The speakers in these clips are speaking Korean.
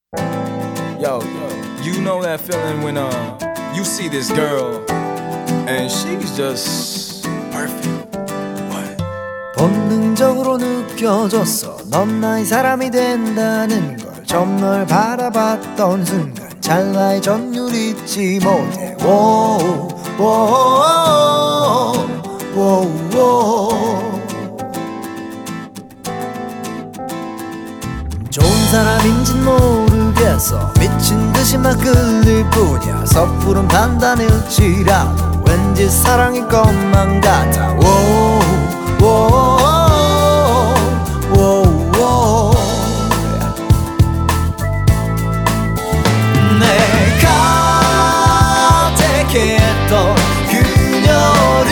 Yo, you know that feeling when you see this girl and she's just perfect. What? 본능적으로 느껴졌어. 넌 나의 사람이 된다는 걸. 처음 널 바라봤던 순간 찰나의 전율 잊지 못해. Wow, wow, wow, wow. 좋은 사람인진 모르겠어. 미친 듯이 막 끌릴 뿐이야. 섣부른 판단일지라도 왠지 사랑일 것만 같아. Wow, wow, wow, wow. 내가 택했던 그녀를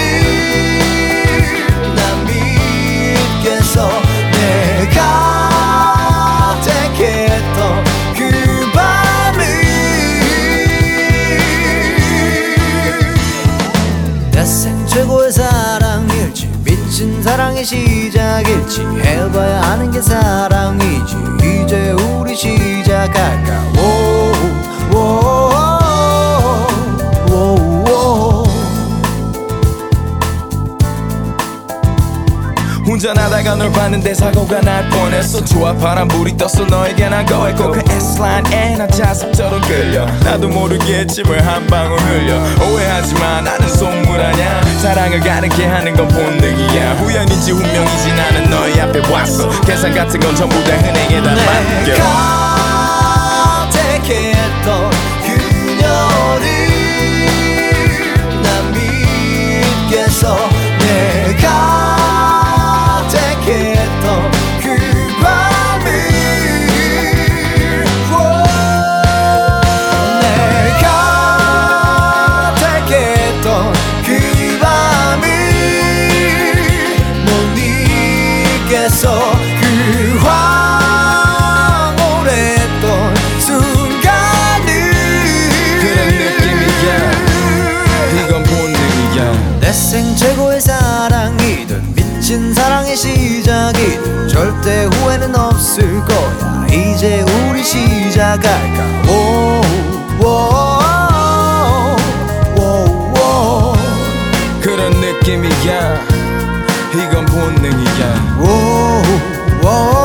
난 믿겠어. 내가 택했던 그 밤을 내 생 최고의 사랑일지 미친 사랑의 시작일지 해봐야 하는 게 사랑이지. 이제 우리 시작할까. 오, 오, 오, 오. 운전하다가 널 봤는데 사고가 날 뻔했어. 좋아 파란 불이 떴어. 너에게 난 거했고 그 S라인에 난 자석처럼 끌려. 나도 모르게 침을 한 방울 흘려. 오해하지마 나는 속물 아냐. 사랑을 가르게 하는 건 본능이야. 우연인지 운명이지 나는 너의 앞에 왔어. 계산 같은 건 전부 다 은행에다 맡겨. 내가 택했던 그녀를 난 믿겠어. 내가 택했던 그 밤을 내가 택했던 그 밤을 못 잊겠어. 그 황홀했던 순간을 그런 느낌이야. 이건 본능이야. 내 생 최고의 사랑이든 미친 사랑의 시작이든 절대 후회는 없을 거야. 이제 우리 시작할까. 오, 오, 오, 오. 그런 느낌이야. 이건 본능이야. 오, 오.